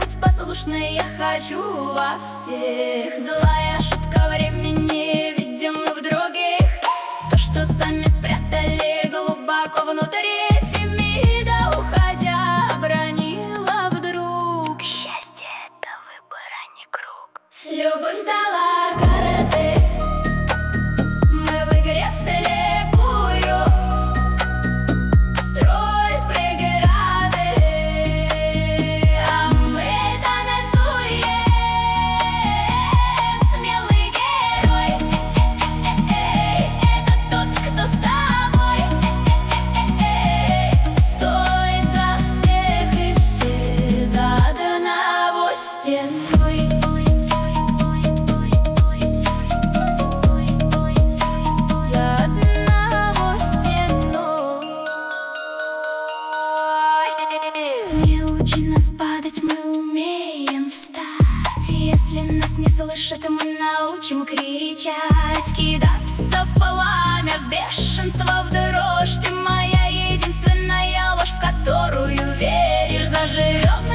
быть послушной я хочу во всех. Злая шутка времени, видим мы в других то, что сами спрятали глубоко внутри. Фемида, уходя, обронила вдруг: счастье — это выбор, а не круг. Любовь сдала карты, мы в игре вслепую. Строит преграды, а мы танцуем. Смелый герой — это тот, кто с тобой стоит за всех и все за одного стеной. За одного стеной. Не учи нас падать, мы умеем встать. Если нас не слышат, мы научим кричать. Кидаться в пламя, в бешенство, в дрожь. Ты моя единственная ложь, в которую веришь. Заживем